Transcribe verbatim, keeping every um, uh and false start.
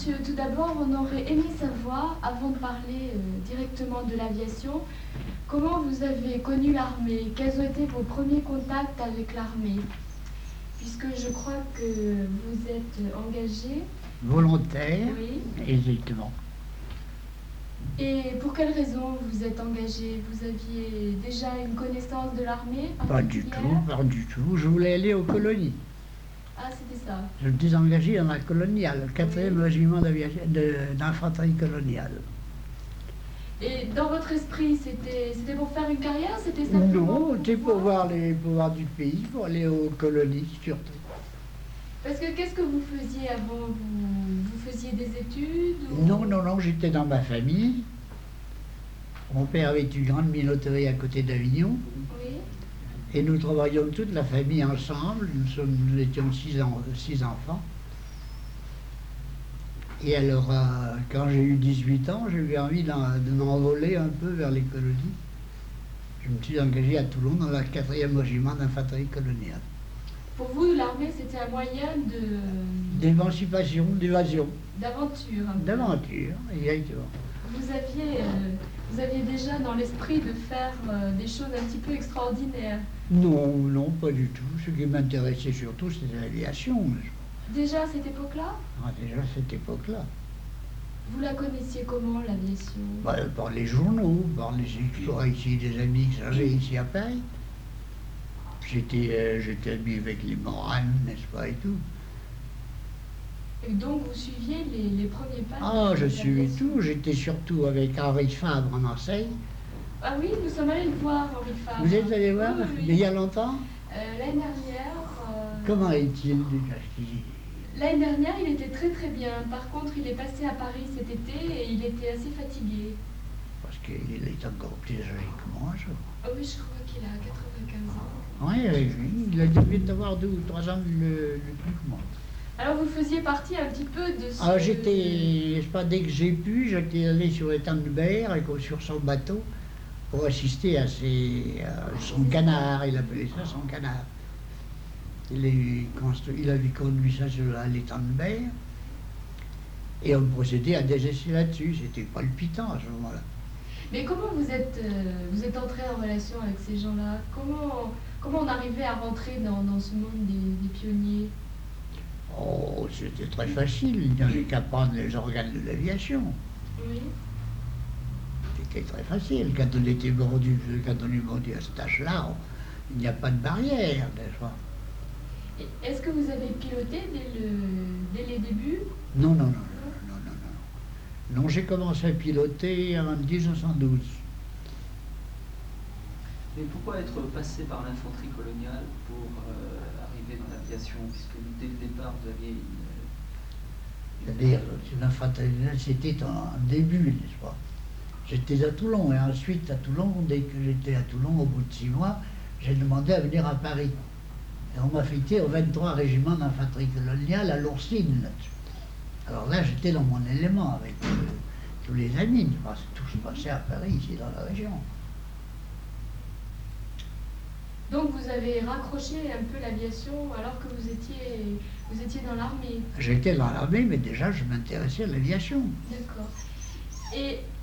monsieur, tout d'abord, on aurait aimé savoir, avant de parler euh, directement de l'aviation, comment vous avez connu l'armée? Quels ont été vos premiers contacts avec l'armée? Puisque je crois que vous êtes engagé. Volontaire, Oui. exactement. Et pour quelle raison vous êtes engagé? Vous aviez déjà une connaissance de l'armée? Pas du tout, pas du tout. Je voulais aller aux colonies. Ah, c'était ça. Je me suis engagé dans la coloniale, le quatrième Oui. régiment d'aviation- de- d'infanterie coloniale. Et dans votre esprit, c'était c'était pour faire une carrière? C'était simplement Non, c'était pour voir les pouvoirs du pays, pour aller aux colonies surtout. Parce que qu'est-ce que vous faisiez avant? Vous, vous faisiez des études ou... Non, non, non, j'étais dans ma famille. Mon père avait une grande minoterie à côté d'Avignon. Oui. Et nous travaillions toute la famille ensemble. Nous, sommes, nous étions six, en, six enfants. Et alors, euh, quand j'ai eu dix-huit ans, j'ai eu envie d'en- de m'envoler un peu vers les colonies. Je me suis engagé à Toulon dans le quatrième régiment d'infanterie coloniale. Pour vous, l'armée, c'était un moyen de D'émancipation, d'évasion, d'aventure. un peu. d'aventure, exactement. Vous aviez, euh, vous aviez déjà dans l'esprit de faire euh, des choses un petit peu extraordinaires. Non, non, pas du tout. Ce qui m'intéressait surtout, c'était l'aviation. Déjà à cette époque-là, Ah, déjà à cette époque-là. vous la connaissiez comment, l'aviation? Bah, par les journaux, par les exploits ici, des amis que j'avais ici à Paris. J'étais euh, j'étais ami avec les Moranes, n'est-ce pas, et tout. Et donc vous suiviez les, les premiers pas Ah, de je l'aviation. suivais tout. J'étais surtout avec Henri Fabre en Marseille. Ah oui, nous sommes allés le voir, Henri Fabre. Vous êtes allé voir Oui, oui, oui. Mais il y a longtemps Euh, L'année dernière... euh, Comment est-il déjà? L'année dernière, il était très très bien. Par contre, il est passé à Paris cet été et il était assez fatigué. Parce qu'il est encore plus âgé que moi, je crois. Ah oui, je crois qu'il a quatre-vingt-quinze ans. Oui, oui, oui. Il a dû avoir deux ou trois ans le, le plus que moi. Alors vous faisiez partie un petit peu de ce... Ah, j'étais, je sais pas, dès que j'ai pu, j'étais allé sur l'étang de Berre, et que- sur son bateau, pour assister à, ses, à son canard, il appelait ça son canard. Il, est construit, il avait conduit ça sur à l'étang de Berre, et on procédait à des essais là-dessus, c'était palpitant à ce moment-là. Mais comment vous êtes, euh, vous êtes entré en relation avec ces gens-là? Comment, comment on arrivait à rentrer dans, dans ce monde des, des pionniers? Oh, c'était très facile, il n'y avait qu'à prendre les organes de l'aviation. Oui. C'était très facile. Quand on était mordu, quand on est mordu à cet âge-là, on- il n'y a pas de barrière, n'est-ce pas? Et Est-ce que vous avez piloté dès, le, dès les débuts? Non, non, non, non, non, non, non. Non, j'ai commencé à piloter en mille neuf cent douze. Mais pourquoi être passé par l'infanterie coloniale pour euh, arriver dans l'aviation, puisque dès le départ vous aviez une... C'est-à-dire, l'infanterie, c'était en début, n'est-ce pas? J'étais à Toulon, et ensuite à Toulon, dès que j'étais à Toulon, au bout de six mois, j'ai demandé à venir à Paris. Et on m'a affecté au vingt-trois régiment d'infanterie coloniale à l'Oursine, là-dessus. Alors là, j'étais dans mon élément avec euh, tous les amis, parce que tout se passait à Paris, ici dans la région. Donc vous avez raccroché un peu l'aviation alors que vous étiez, vous étiez dans l'armée. J'étais dans l'armée, mais déjà je m'intéressais à l'aviation. D'accord. Et